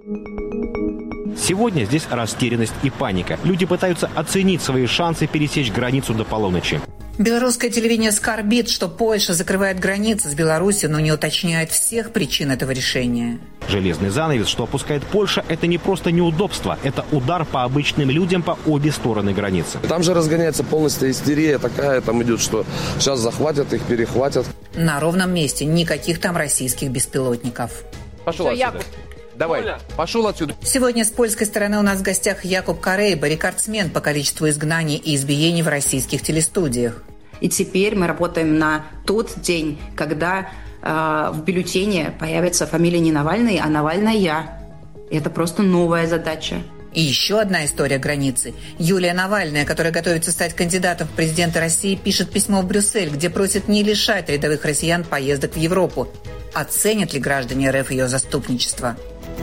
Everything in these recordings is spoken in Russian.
Сегодня здесь растерянность и паника. Люди пытаются оценить свои шансы пересечь границу до полуночи. Белорусское телевидение скорбит, что Польша закрывает границы с Беларусью, но не уточняет всех причин этого решения. Железный занавес, что опускает Польша, это не просто неудобство, это удар по обычным людям по обе стороны границы. Там же разгоняется полностью истерия такая, там идет, что сейчас захватят их, перехватят. На ровном месте никаких там российских беспилотников. Пошел отсюда. Давай, пошел отсюда. Сегодня с польской стороны у нас в гостях Якуб Карейба, рекордсмен по количеству изгнаний и избиений в российских телестудиях. И теперь мы работаем на тот день, когда в бюллетене появится фамилия не Навальный, а Навальная. Это просто новая задача. И еще одна история границы. Юлия Навальная, которая готовится стать кандидатом в президенты России, пишет письмо в Брюссель, где просит не лишать рядовых россиян поездок в Европу. Оценят ли граждане РФ ее заступничество?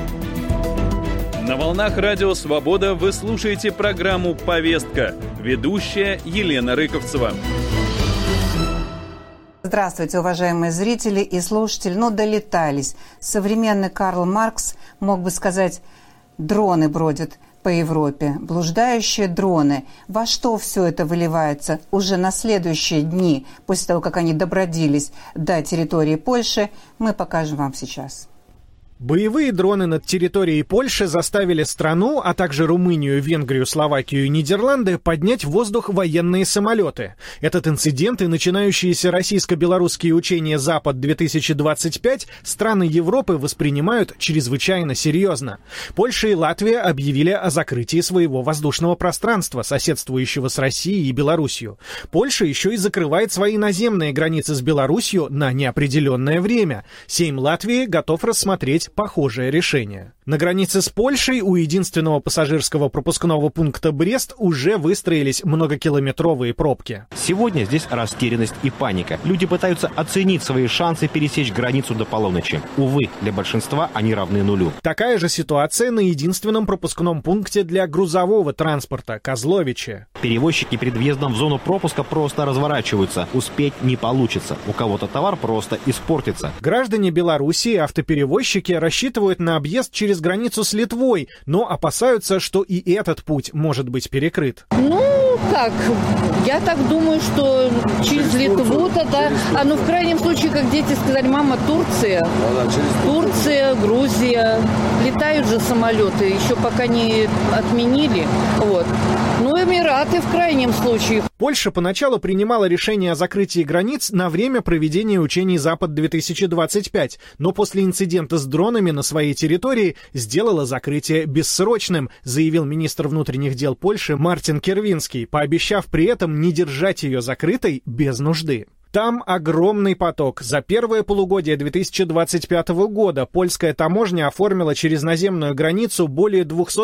На волнах Радио Свобода вы слушаете программу «Повестка». Ведущая Елена Рыковцева. Здравствуйте, уважаемые зрители и слушатели. Долетались. Современный Карл Маркс мог бы сказать: дроны бродят по Европе, блуждающие дроны. Во что все это выливается уже на следующие дни, после того, как они добродились до территории Польши, мы покажем вам сейчас. Боевые дроны над территорией Польши заставили страну, а также Румынию, Венгрию, Словакию и Нидерланды поднять в воздух военные самолеты. Этот инцидент и начинающиеся российско-белорусские учения «Запад-2025» страны Европы воспринимают чрезвычайно серьезно. Польша и Латвия объявили о закрытии своего воздушного пространства, соседствующего с Россией и Белоруссией. Польша еще и закрывает свои наземные границы с Белоруссией на неопределенное время. Сейм Латвии готов рассмотреть похожее решение. На границе с Польшей у единственного пассажирского пропускного пункта Брест уже выстроились многокилометровые пробки. Сегодня здесь растерянность и паника. Люди пытаются оценить свои шансы пересечь границу до полуночи. Увы, для большинства они равны нулю. Такая же ситуация на единственном пропускном пункте для грузового транспорта – Козловиче. Перевозчики перед въездом в зону пропуска просто разворачиваются. Успеть не получится. У кого-то товар просто испортится. Граждане Белоруссии, автоперевозчики рассчитывают на объезд через границу с Литвой, но опасаются, что и этот путь может быть перекрыт. Я так думаю, что через Литву-то, да. В крайнем случае, как дети сказали, мама, Турция. Турция, Грузия. Летают же самолеты, еще пока не отменили. Эмираты в крайнем случае. Польша поначалу принимала решение о закрытии границ на время проведения учений «Запад-2025», но после инцидента с дронами на своей территории сделала закрытие бессрочным, заявил министр внутренних дел Польши Мартин Кервинский, пообещав при этом не держать ее закрытой без нужды. Там огромный поток. За первое полугодие 2025 года польская таможня оформила через наземную границу более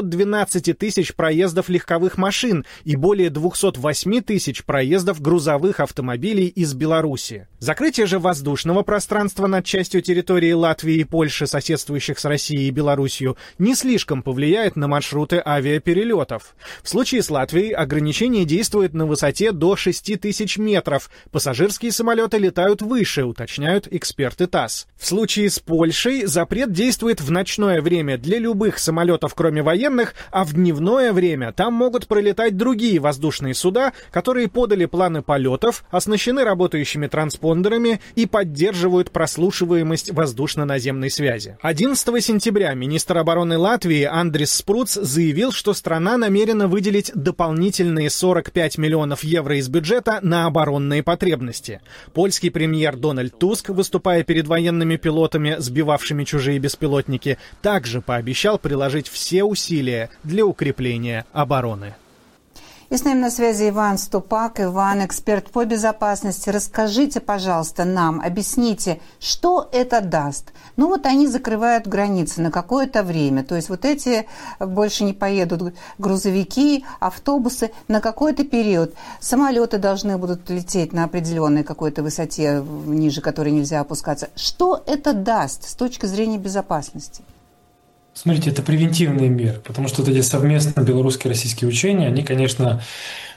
212 тысяч проездов легковых машин и более 208 тысяч проездов грузовых автомобилей из Беларуси. Закрытие же воздушного пространства над частью территории Латвии и Польши, соседствующих с Россией и Беларусью, не слишком повлияет на маршруты авиаперелетов. В случае с Латвией ограничение действует на высоте до 6000 метров. Пассажирские самолеты летают выше, уточняют эксперты ТАСС. В случае с Польшей запрет действует в ночное время для любых самолетов, кроме военных, а в дневное время там могут пролетать другие воздушные суда, которые подали планы полетов, оснащены работающими транспондерами и поддерживают прослушиваемость воздушно-наземной связи. 11 сентября министр обороны Латвии Андрис Спруц заявил, что страна намерена выделить дополнительные 45 миллионов евро из бюджета на оборонные потребности. Польский премьер Дональд Туск, выступая перед военными пилотами, сбивавшими чужие беспилотники, также пообещал приложить все усилия для укрепления обороны. И с нами на связи Иван Ступак. Иван, эксперт по безопасности. Расскажите, пожалуйста, нам, объясните, что это даст? Они закрывают границы на какое-то время. То есть эти больше не поедут грузовики, автобусы на какой-то период. Самолеты должны будут лететь на определенной какой-то высоте, ниже которой нельзя опускаться. Что это даст с точки зрения безопасности? Смотрите, это превентивные меры, потому что эти совместные белорусские и российские учения, они, конечно,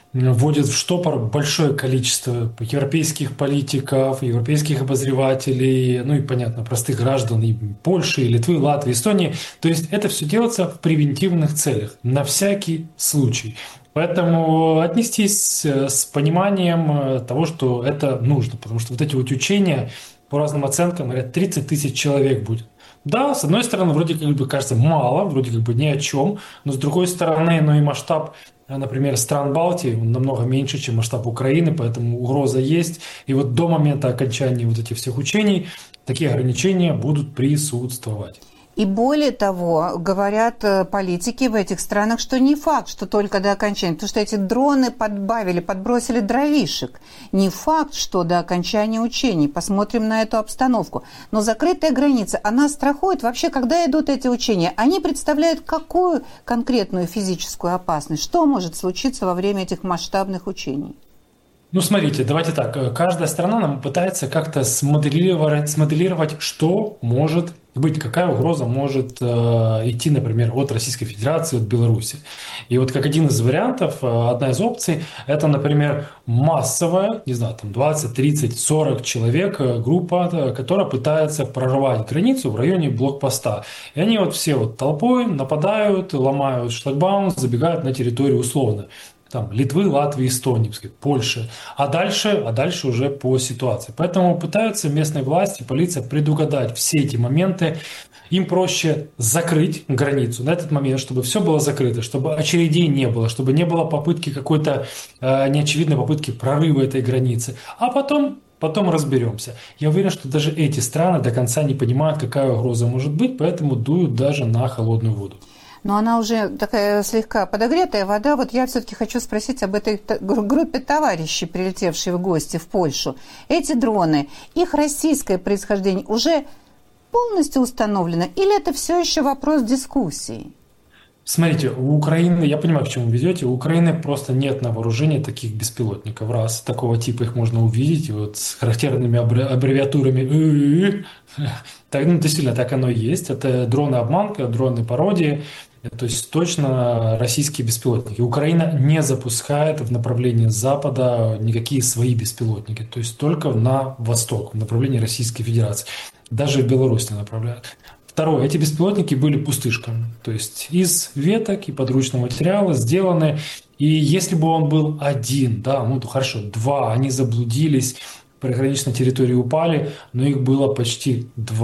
вводит в штопор большое количество европейских политиков, европейских обозревателей, ну и, понятно, простых граждан и Польши, и Литвы, Латвии, Эстонии. То есть это все делается в превентивных целях, на всякий случай. Поэтому отнестись с пониманием того, что это нужно, потому что вот эти вот учения, по разным оценкам, говорят, 30 тысяч человек будет. Да, с одной стороны, вроде как бы кажется мало, вроде как бы ни о чем, но с другой стороны, ну и масштаб, например, стран Балтии, он намного меньше, чем масштаб Украины, поэтому угроза есть. И вот до момента окончания вот этих всех учений такие ограничения будут присутствовать. И более того, говорят политики в этих странах, что не факт, что только до окончания, потому что эти дроны подбросили дровишек. Не факт, что до окончания учений. Посмотрим на эту обстановку. Но закрытая граница, она страхует вообще, когда идут эти учения. Они представляют какую конкретную физическую опасность? Что может случиться во время этих масштабных учений? Ну, смотрите, давайте так. Каждая страна нам пытается как-то смоделировать, что может быть, какая угроза может идти, например, от Российской Федерации, от Беларуси. И вот как один из вариантов, одна из опций, это, например, массовая, не знаю, там 20, 30, 40 человек группа, которая пытается прорвать границу в районе блокпоста. И они вот все вот толпой нападают, ломают шлагбаум, забегают на территорию условно. Там, Литвы, Латвии, Эстонии, Польши, а дальше уже по ситуации. Поэтому пытаются местные власти, полиция предугадать все эти моменты. Им проще закрыть границу на этот момент, чтобы все было закрыто, чтобы очередей не было, чтобы не было попытки какой-то неочевидной попытки прорыва этой границы. А потом разберемся. Я уверен, что даже эти страны до конца не понимают, какая угроза может быть, поэтому дуют даже на холодную воду. Но она уже такая слегка подогретая вода. Вот я все-таки хочу спросить об этой группе товарищей, прилетевшей в гости в Польшу. Эти дроны, их российское происхождение уже полностью установлено? Или это все еще вопрос дискуссии? Смотрите, у Украины, я понимаю, к чему вы ведете, у Украины просто нет на вооружении таких беспилотников. Раз, такого типа их можно увидеть, вот с характерными аббревиатурами. Так, ну, действительно, так оно и есть. Это дроны-обманка, дроны-пародии. То есть точно российские беспилотники. Украина не запускает в направлении Запада никакие свои беспилотники. То есть только на восток, в направлении Российской Федерации. Даже в Беларусь не направляют. Второе. Эти беспилотники были пустышками. То есть из веток и подручного материала сделаны. И если бы он был один, да, ну то хорошо, два, они заблудились, приграничной территории упали, но их было почти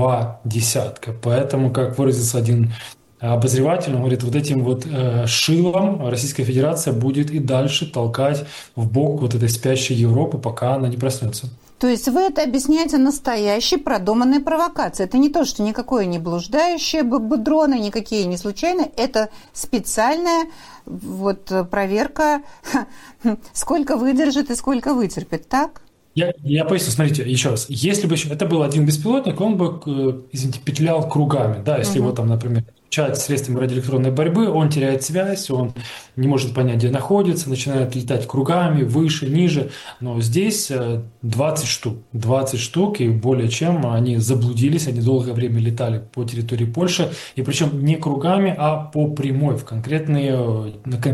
20. Поэтому, как выразился один обозреватель, он говорит, вот этим вот шилом Российская Федерация будет и дальше толкать в бок вот этой спящей Европы, пока она не проснется. То есть вы это объясняете настоящей продуманной провокацией. Это не то, что никакое не блуждающее дроны, никакие не случайные. Это специальная вот проверка, сколько выдержит и сколько вытерпит, так? Я поясню, смотрите, еще раз. Если бы это был один беспилотник, он бы, извините, петлял кругами. Да, если его там, например, включать средствами радиоэлектронной борьбы, он теряет связь, он не может понять, где находится, начинает летать кругами, выше, ниже. Но здесь 20 штук. 20 штук, и более чем они заблудились, они долгое время летали по территории Польши, и причем не кругами, а по прямой, в конкретную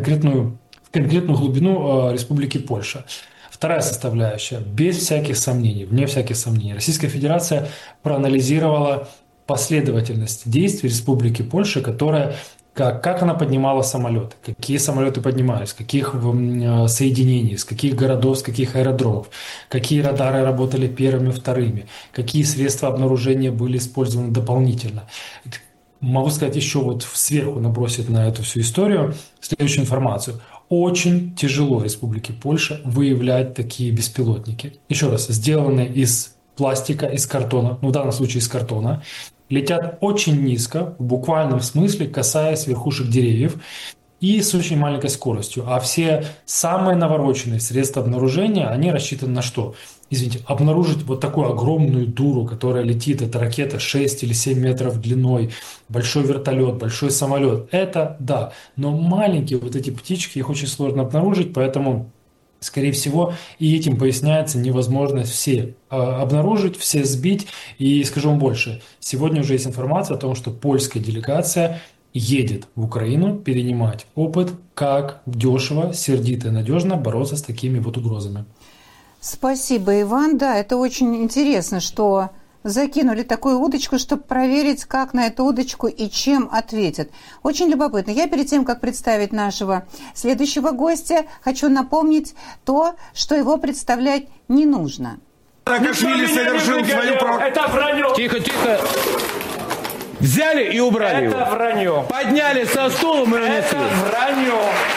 глубину Республики Польша. Вторая составляющая, без всяких сомнений, вне всяких сомнений, Российская Федерация проанализировала последовательность действий Республики Польша, которая, как она поднимала самолеты, какие самолеты поднимались, с каких соединений, с каких городов, с каких аэродромов, какие радары работали первыми, вторыми, какие средства обнаружения были использованы дополнительно. Могу сказать еще вот сверху набросить на эту всю историю следующую информацию. Очень тяжело Республике Польша выявлять такие беспилотники. Еще раз, сделанные из пластика, из картона, ну в данном случае из картона, летят очень низко, в буквальном смысле, касаясь верхушек деревьев и с очень маленькой скоростью. А все самые навороченные средства обнаружения, они рассчитаны на что? Извините, обнаружить вот такую огромную дуру, которая летит, это ракета 6 или 7 метров длиной, большой вертолет, большой самолет, это да. Но маленькие вот эти птички, их очень сложно обнаружить, поэтому, скорее всего, и этим поясняется невозможность все обнаружить, все сбить. И скажу вам больше, сегодня уже есть информация о том, что польская делегация едет в Украину перенимать опыт, как дешево, сердито и надежно бороться с такими вот угрозами. Спасибо, Иван. Да, это очень интересно, что закинули такую удочку, чтобы проверить, как на эту удочку и чем ответят. Очень любопытно. Я перед тем, как представить нашего следующего гостя, хочу напомнить то, что его представлять не нужно. Саакашвили совершил свою Это вранье. Тихо, тихо. Взяли и убрали Это его. вранье. Подняли со стула, мы унесли. Это вранье.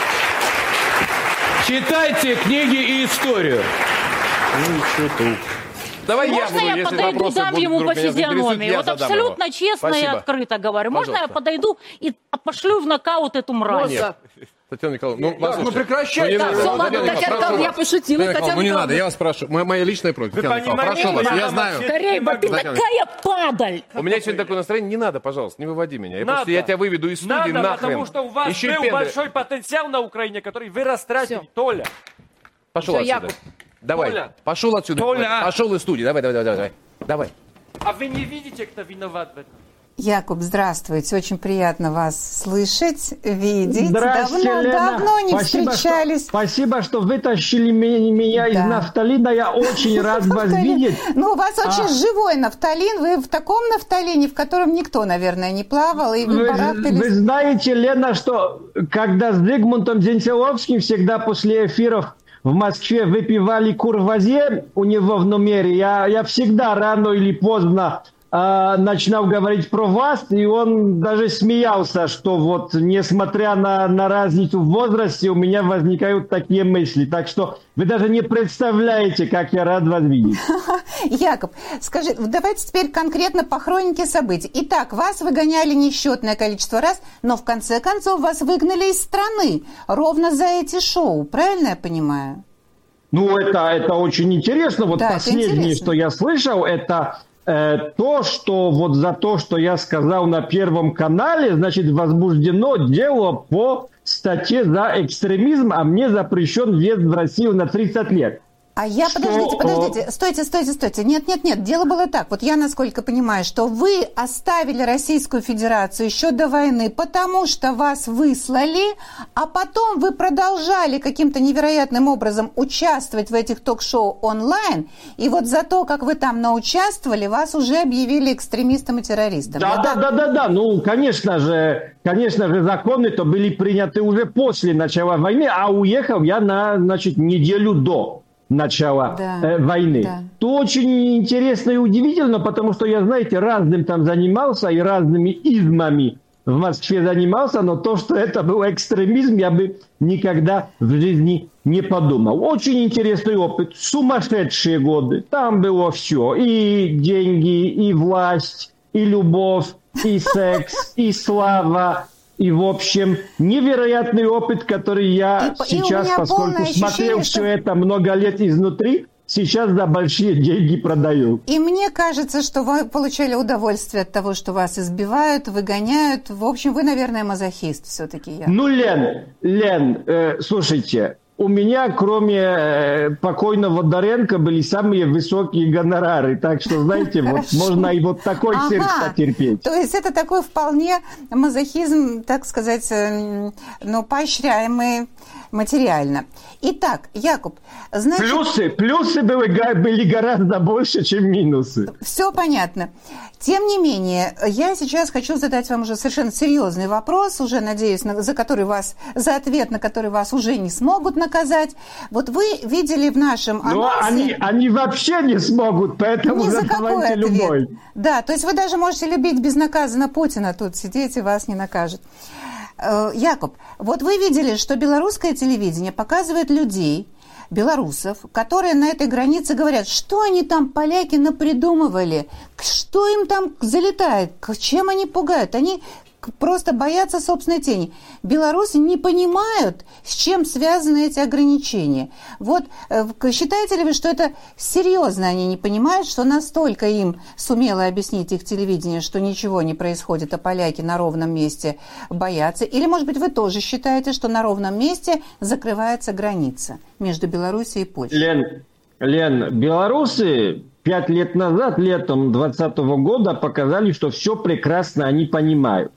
Читайте книги и историю. Давай Можно я если подойду, вопросы дам будут ему вдруг по меня заинтересуют, физиономии? я Вот задам абсолютно его. честно Спасибо. и открыто говорю. Можно Пожалуйста. я подойду и пошлю в нокаут эту мразь? Нет. Татьяна Николаевна, Ну прекращай. не так. надо. Все, ладно, Татьяна Татьяна Николаевна, я пошутила. Татьяна Николаевна, не надо, я вас прошу. Моя личная просьба. Татьяна Николаевна, прошу вас, я знаю. Скорей, ты Татьяна такая падаль! У меня сегодня такое настроение, не надо, пожалуйста, не выводи меня. Надо. Я тебя выведу из студии Надо, нахрен. потому что у вас Еще и был пендры. большой потенциал на Украине, который вы растратили. Всё. Толя. Пошел Всё, отсюда. Яков. Давай, Толя. пошел отсюда. Толя. Пошел из студии, давай. А вы не видите, кто виноват в этом? Якуб, здравствуйте. Очень приятно вас слышать, видеть. Здравствуйте, Лена. Давно не встречались. Спасибо, что вытащили меня из нафталина. Я очень рад вас видеть. Ну, у вас очень живой нафталин. Вы в таком нафталине, в котором никто, наверное, не плавал. И вы барахтались. Вы знаете, Лена, что когда с Зигмунтом Зенцеловским всегда после эфиров в Москве выпивали курвазе у него в номере, я всегда рано или поздно начинал говорить про вас, и он даже смеялся, что вот несмотря на разницу в возрасте, у меня возникают такие мысли. Так что вы даже не представляете, как я рад вас видеть. Якуб, скажи, давайте теперь конкретно по хронике событий. Итак, вас выгоняли несчетное количество раз, но в конце концов вас выгнали из страны ровно за эти шоу. Правильно я понимаю? Ну, это очень интересно. Вот да, последнее, что я слышал, это то, что вот за то, что я сказал на Первом канале, значит, возбуждено дело по статье за экстремизм, а мне запрещен въезд в Россию на 30 лет. А я, подождите, стойте. Нет, дело было так. Вот я, насколько понимаю, что вы оставили Российскую Федерацию еще до войны, потому что вас выслали, а потом вы продолжали каким-то невероятным образом участвовать в этих ток-шоу онлайн, и вот за то, как вы там научаствовали, вас уже объявили экстремистом и террористом. Да. Ну, конечно же, законы-то были приняты уже после начала войны, а уехал я на, значит, неделю до начала войны. Да. То очень интересно и удивительно, потому что я, знаете, разным там занимался и разными измами в Москве занимался, но то, что это был экстремизм, я бы никогда в жизни не подумал. Очень интересный опыт, сумасшедшие годы. Там было все. И деньги, и власть, и любовь, и секс, и слава. И, в общем, невероятный опыт, который я сейчас, поскольку смотрел все это много лет изнутри, сейчас за большие деньги продаю. И мне кажется, что вы получали удовольствие от того, что вас избивают, выгоняют. В общем, вы, наверное, мазохист все-таки. Ну, Лен, слушайте, у меня, кроме покойного Доренко, были самые высокие гонорары. Так что, знаете, вот можно и вот такой цирк потерпеть. То есть это такой вполне мазохизм, так сказать, ну, поощряемый материально. Итак, Якуб, значит... Плюсы были гораздо больше, чем минусы. Все понятно. Тем не менее, я сейчас хочу задать вам уже совершенно серьезный вопрос, уже, надеюсь, за ответ на который вас уже не смогут наказать. Вот вы видели в нашем анонсе... Но они вообще не смогут, поэтому задавайте любой. Да, то есть вы даже можете любить безнаказанно Путина, тут сидеть и вас не накажут. Якуб, вот вы видели, что белорусское телевидение показывает людей, белорусов, которые на этой границе говорят, что они там, поляки, напридумывали, что им там залетает, чем они пугают. Они просто боятся собственной тени. Белорусы не понимают, с чем связаны эти ограничения. Вот считаете ли вы, что это серьезно они не понимают, что настолько им сумело объяснить их телевидение, что ничего не происходит, а поляки на ровном месте боятся? Или, может быть, вы тоже считаете, что на ровном месте закрывается граница между Белоруссией и Польшей? Лен, белорусы 5 лет назад, летом 2020 года, показали, что все прекрасно они понимают.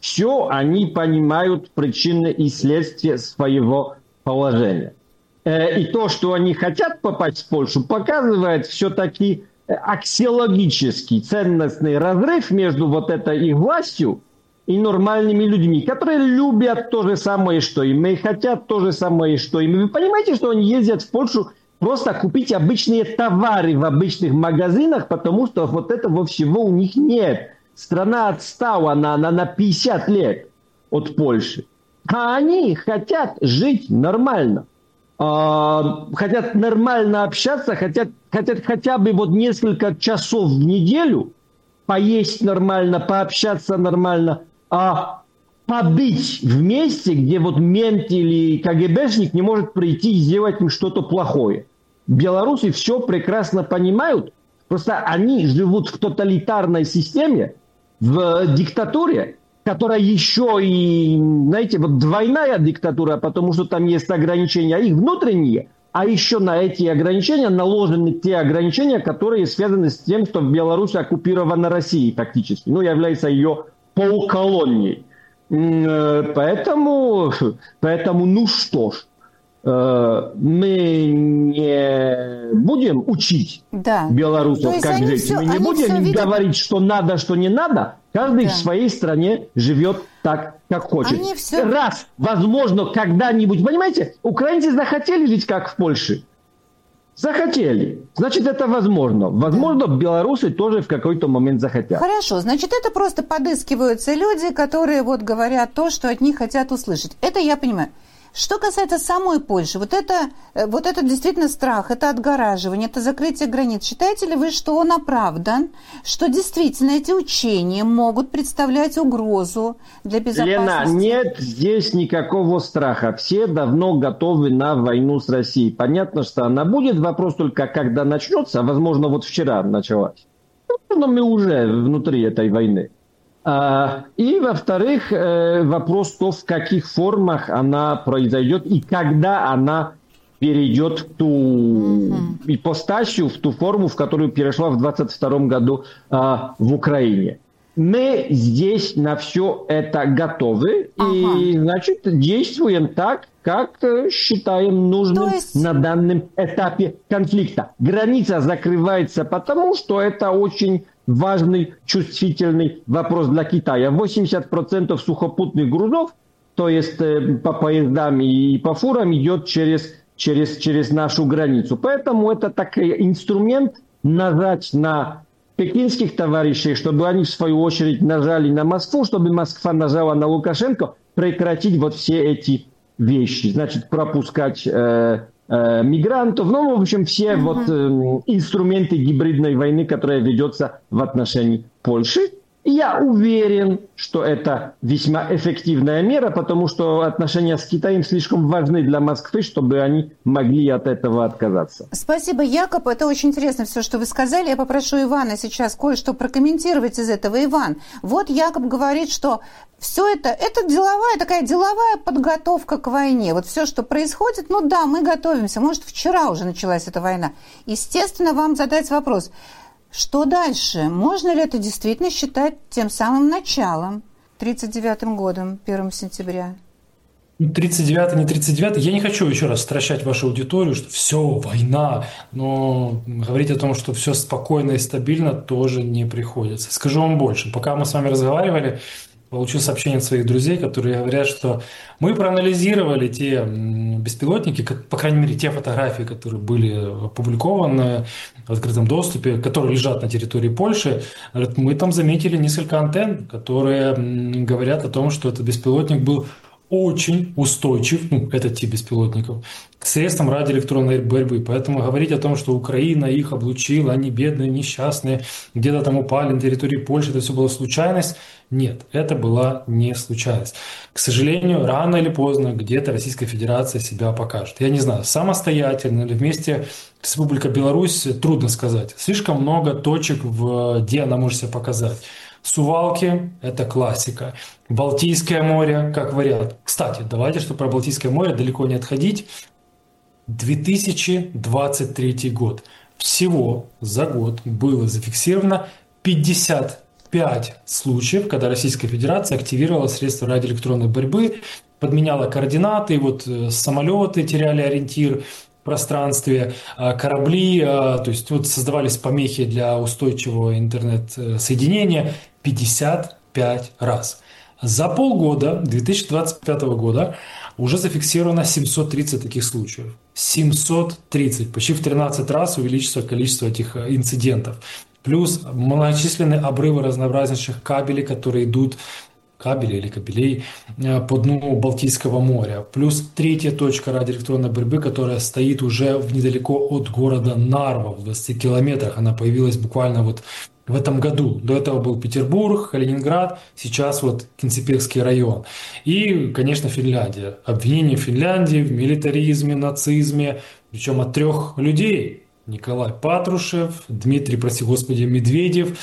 все они понимают причины и следствия своего положения. И то, что они хотят попасть в Польшу, показывает все-таки аксиологический ценностный разрыв между вот этой их властью и нормальными людьми, которые любят то же самое, что и мы, хотят то же самое, что и мы. Вы понимаете, что они ездят в Польшу просто купить обычные товары в обычных магазинах, потому что вот этого всего у них нет. Страна отстала на 50 лет от Польши. А они хотят жить нормально. Хотят нормально общаться, хотят хотя бы вот несколько часов в неделю поесть нормально, пообщаться нормально, побыть вместе, где вот мент или КГБшник не может прийти и сделать им что-то плохое. Белорусы все прекрасно понимают, просто они живут в тоталитарной системе, в диктатуре, которая еще и, знаете, вот двойная диктатура, потому что там есть ограничения их внутренние, а еще на эти ограничения наложены те ограничения, которые связаны с тем, что Беларусь оккупирована Россией фактически, является ее полуколонией. Поэтому, ну что ж, мы не будем учить белорусов, как жить. Мы не будем говорить, что надо, что не надо. Каждый в своей стране живет так, как хочет. Раз, возможно, когда-нибудь... Понимаете, украинцы захотели жить, как в Польше. Захотели. Значит, это возможно. Возможно, белорусы тоже в какой-то момент захотят. Хорошо. Значит, это просто подыскиваются люди, которые вот говорят то, что от них хотят услышать. Это я понимаю. Что касается самой Польши, вот это действительно страх, это отгораживание, это закрытие границ. Считаете ли вы, что он оправдан, что действительно эти учения могут представлять угрозу для безопасности? Лена, нет здесь никакого страха. Все давно готовы на войну с Россией. Понятно, что она будет. Вопрос только, когда начнется. Возможно, вот вчера началась. Но мы уже внутри этой войны. И, во-вторых, вопрос то, в каких формах она произойдет и когда она перейдет в ту ипостасию, в ту форму, в которую перешла в 2022 году в Украине. Мы здесь на все это готовы и, значит, действуем так, как считаем нужным на данном этапе конфликта. Граница закрывается потому, что это очень важный, чувствительный вопрос для Китая. 80% сухопутных грузов, то есть по поездам и по фурам, идет через нашу границу. Поэтому это такой инструмент нажать на пекинских товарищей, чтобы они в свою очередь нажали на Москву, чтобы Москва нажала на Лукашенко, прекратить вот все эти вещи. Значит, пропускать мигрантов, в общем, все инструменты гибридной войны, которая ведется в отношении Польши. И я уверен, что это весьма эффективная мера, потому что отношения с Китаем слишком важны для Москвы, чтобы они могли от этого отказаться. Спасибо, Якоб. Это очень интересно все, что вы сказали. Я попрошу Ивана сейчас кое-что прокомментировать из этого. Иван, вот Якоб говорит, что все это такая деловая подготовка к войне. Вот все, что происходит, мы готовимся. Может, вчера уже началась эта война. Естественно, вам задать вопрос. Что дальше? Можно ли это действительно считать тем самым началом, 1939 годом, 1 сентября? 39-й, не 39-й. Я не хочу еще раз стращать вашу аудиторию, что все, война. Но говорить о том, что все спокойно и стабильно, тоже не приходится. Скажу вам больше. Пока мы с вами разговаривали, получил сообщение от своих друзей, которые говорят, что мы проанализировали те беспилотники, по крайней мере, те фотографии, которые были опубликованы в открытом доступе, которые лежат на территории Польши. Мы там заметили несколько антенн, которые говорят о том, что этот беспилотник был очень устойчив, этот тип беспилотников, к средствам радиоэлектронной борьбы. Поэтому говорить о том, что Украина их облучила, они бедные, несчастные, где-то там упали на территории Польши, это все была случайность. Нет, это была не случайность. К сожалению, рано или поздно где-то Российская Федерация себя покажет. Я не знаю, самостоятельно или вместе с Республикой Беларусь, трудно сказать. Слишком много точек, где она может себя показать. Сувалки – это классика. Балтийское море как вариант. Кстати, давайте, чтобы про Балтийское море далеко не отходить. 2023 год. Всего за год было зафиксировано 55 5 случаев, когда Российская Федерация активировала средства радиоэлектронной борьбы, подменяла координаты, вот самолеты теряли ориентир в пространстве, корабли, то есть вот создавались помехи для устойчивого интернет-соединения 55 раз. За полгода 2025 года уже зафиксировано 730 таких случаев. 730, почти в 13 раз увеличится количество этих инцидентов. Плюс многочисленные обрывы разнообразнейших кабелей, которые идут, кабелей или кабелей, по дну Балтийского моря. Плюс 3-я точка радиоэлектронной борьбы, которая стоит уже недалеко от города Нарва, в 20 километрах. Она появилась буквально вот в этом году. До этого был Петербург, Калининград, сейчас вот Кинцепекский район. И, конечно, Финляндия. Обвинение Финляндии в милитаризме, нацизме, причем от 3 людей. Николай Патрушев, Дмитрий, прости господи, Медведев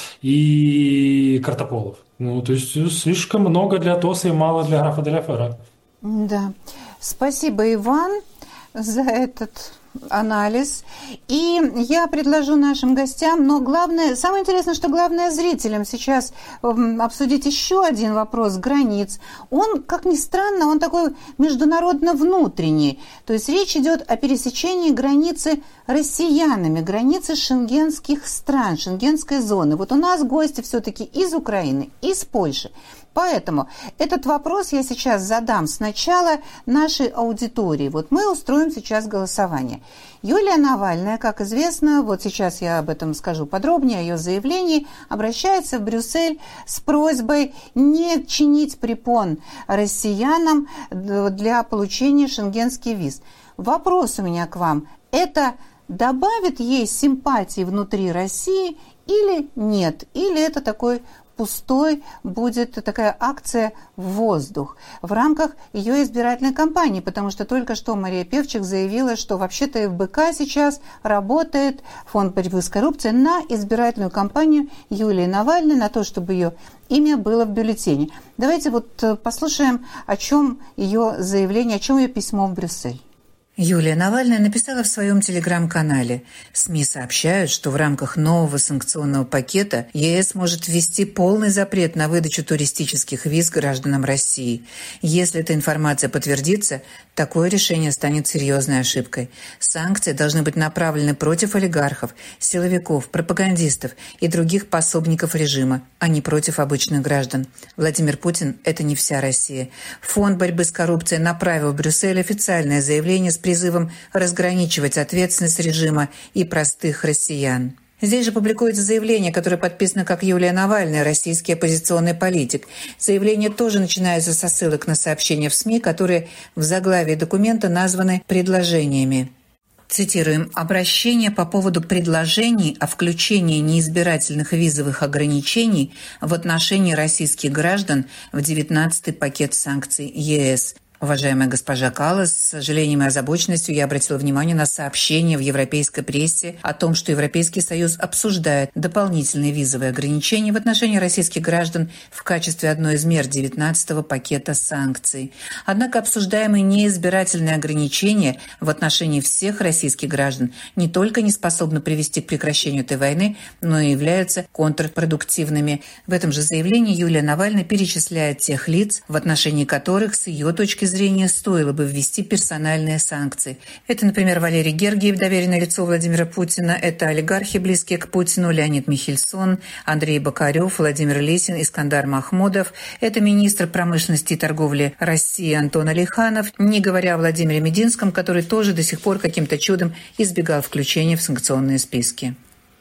и Картополов. Ну, то есть слишком много для ТОСа и мало для графа де ля Фера. Да. Спасибо, Иван, за этот анализ. И я предложу нашим гостям, но главное, самое интересное, что главное зрителям сейчас обсудить еще один вопрос границ. Он, как ни странно, он такой международно-внутренний. То есть речь идет о пересечении границы россиянами, границы шенгенских стран, шенгенской зоны. Вот у нас гости все-таки из Украины, из Польши. Поэтому этот вопрос я сейчас задам сначала нашей аудитории. Вот мы устроим сейчас голосование. Юлия Навальная, как известно, вот сейчас я об этом скажу подробнее, о ее заявлении, обращается в Брюссель с просьбой не чинить препон россиянам для получения шенгенских виз. Вопрос у меня к вам. Это добавит ей симпатии внутри России или нет? Или это такой пустой будет такая акция в воздух в рамках ее избирательной кампании, потому что только что Мария Певчик заявила, что вообще-то ФБК сейчас работает, фонд борьбы с коррупцией, на избирательную кампанию Юлии Навальной, на то, чтобы ее имя было в бюллетене. Давайте вот послушаем, о чем ее заявление, о чем ее письмо в Брюссель. Юлия Навальная написала в своем телеграм-канале: СМИ сообщают, что в рамках нового санкционного пакета ЕС может ввести полный запрет на выдачу туристических виз гражданам России. Если эта информация подтвердится, такое решение станет серьезной ошибкой. Санкции должны быть направлены против олигархов, силовиков, пропагандистов и других пособников режима, а не против обычных граждан. Владимир Путин – это не вся Россия. Фонд борьбы с коррупцией направил в Брюссель официальное заявление с призывом разграничивать ответственность режима и простых россиян. Здесь же публикуется заявление, которое подписано как Юлия Навальная, российский оппозиционный политик. Заявление тоже начинается со ссылок на сообщения в СМИ, которые в заглавии документа названы предложениями. Цитируем: «Обращение по поводу предложений о включении неизбирательных визовых ограничений в отношении российских граждан в 19-й пакет санкций ЕС». Уважаемая госпожа Каллас, с сожалением и озабоченностью я обратила внимание на сообщение в европейской прессе о том, что Европейский Союз обсуждает дополнительные визовые ограничения в отношении российских граждан в качестве одной из мер 19-го пакета санкций. Однако обсуждаемые неизбирательные ограничения в отношении всех российских граждан не только не способны привести к прекращению этой войны, но и являются контрпродуктивными. В этом же заявлении Юлия Навальная перечисляет тех лиц, в отношении которых, с ее точки зрения, стоило бы ввести персональные санкции. Это, например, Валерий Гергиев, доверенное лицо Владимира Путина, это олигархи, близкие к Путину, Леонид Михельсон, Андрей Бокарев, Владимир Лесин, Искандар Махмудов, это министр промышленности и торговли России Антон Алиханов, не говоря о Владимире Мединском, который тоже до сих пор каким-то чудом избегал включения в санкционные списки.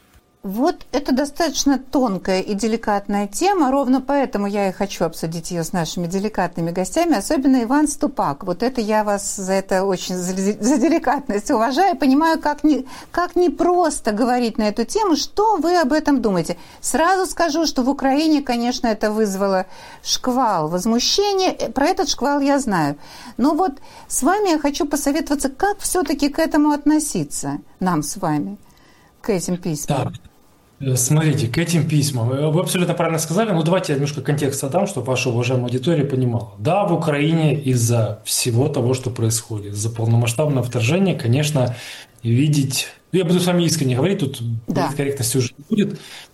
Вот это достаточно тонкая и деликатная тема, ровно поэтому я и хочу обсудить ее с нашими деликатными гостями, особенно Иван Ступак. Вот это я вас за это очень за деликатность уважаю, понимаю, как непросто говорить на эту тему. Что вы об этом думаете? Сразу скажу, что в Украине, конечно, это вызвало шквал возмущения, про этот шквал я знаю. Но вот с вами я хочу посоветоваться, как все-таки к этому относиться, нам с вами, к этим письмам. Так. Смотрите, к этим письмам. Вы абсолютно правильно сказали, но давайте я немножко контекст отдам, чтобы ваша уважаемая аудитория понимала. Да, в Украине из-за всего того, что происходит, из-за полномасштабного вторжения, конечно, видеть... Я буду с вами искренне говорить, тут корректности уже не будет.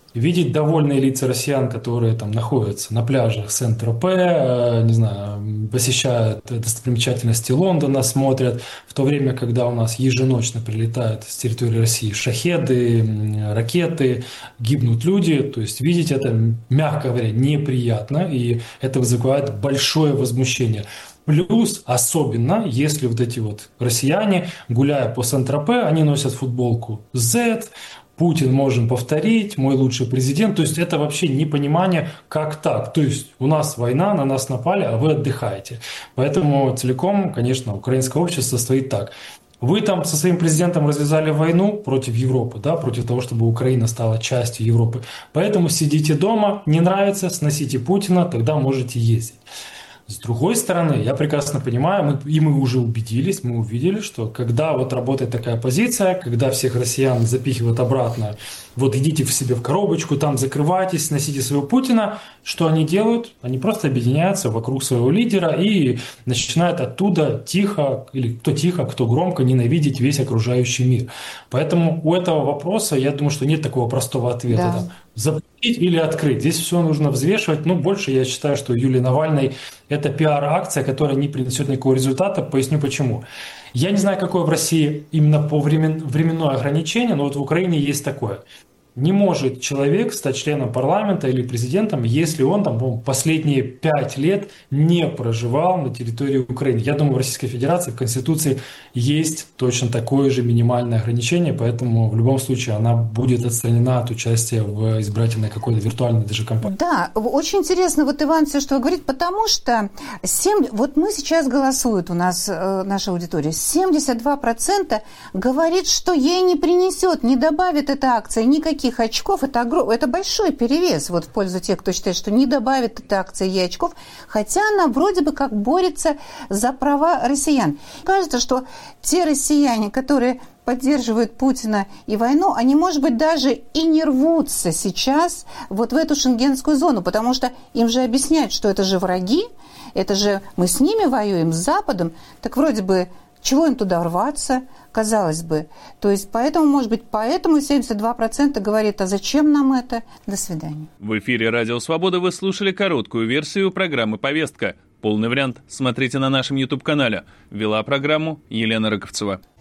видеть довольные лица россиян, которые там находятся на пляжах Сент-Тропе, не знаю, посещают достопримечательности Лондона, смотрят, в то время, когда у нас еженочно прилетают с территории России шахеды, ракеты, гибнут люди, то есть видеть это, мягко говоря, неприятно, и это вызывает большое возмущение. Плюс, особенно, если вот эти вот россияне, гуляя по Сент-Тропе, они носят футболку Z, Путин можем повторить, мой лучший президент. То есть это вообще непонимание, как так. То есть у нас война, на нас напали, а вы отдыхаете. Поэтому целиком, конечно, украинское общество стоит так. Вы там со своим президентом развязали войну против Европы, да, против того, чтобы Украина стала частью Европы. Поэтому сидите дома, не нравится, сносите Путина, тогда можете ездить. С другой стороны, я прекрасно понимаю, мы уже убедились, мы увидели, что когда вот работает такая позиция, когда всех россиян запихивают обратно, вот идите в себе в коробочку, там закрывайтесь, носите своего Путина, что они делают? Они просто объединяются вокруг своего лидера и начинают оттуда тихо, или кто тихо, кто громко ненавидеть весь окружающий мир. Поэтому у этого вопроса, я думаю, что нет такого простого ответа. Да. Там, запретить или открыть. Здесь все нужно взвешивать. Но больше я считаю, что Юлии Навальной это пиар-акция, которая не принесет никакого результата. Поясню почему. Я не знаю, какое в России именно по временное ограничение, но вот в Украине есть такое. Не может человек стать членом парламента или президентом, если он там, последние 5 лет не проживал на территории Украины. Я думаю, в Российской Федерации в Конституции есть точно такое же минимальное ограничение, поэтому в любом случае она будет отстранена от участия в избирательной какой-то виртуальной даже кампании. Да, очень интересно, вот Иван, все, что вы говорите, потому что вот мы сейчас голосуют у нас, наша аудитория, 72% говорит, что ей не принесет, не добавит эта акция никаких очков, это большой перевес вот в пользу тех, кто считает, что не добавит эта акция ей очков, хотя она вроде бы как борется за права россиян. Кажется, что те россияне, которые поддерживают Путина и войну, они, может быть, даже и не рвутся сейчас вот в эту шенгенскую зону, потому что им же объясняют, что это же враги, это же мы с ними воюем, с Западом, так вроде бы чего им туда рваться, казалось бы. То есть поэтому, может быть, поэтому 72% говорит, а зачем нам это? До свидания. В эфире «Радио Свобода» вы слушали короткую версию программы «Повестка». Полный вариант смотрите на нашем YouTube-канале. Вела программу Елена Рыковцева.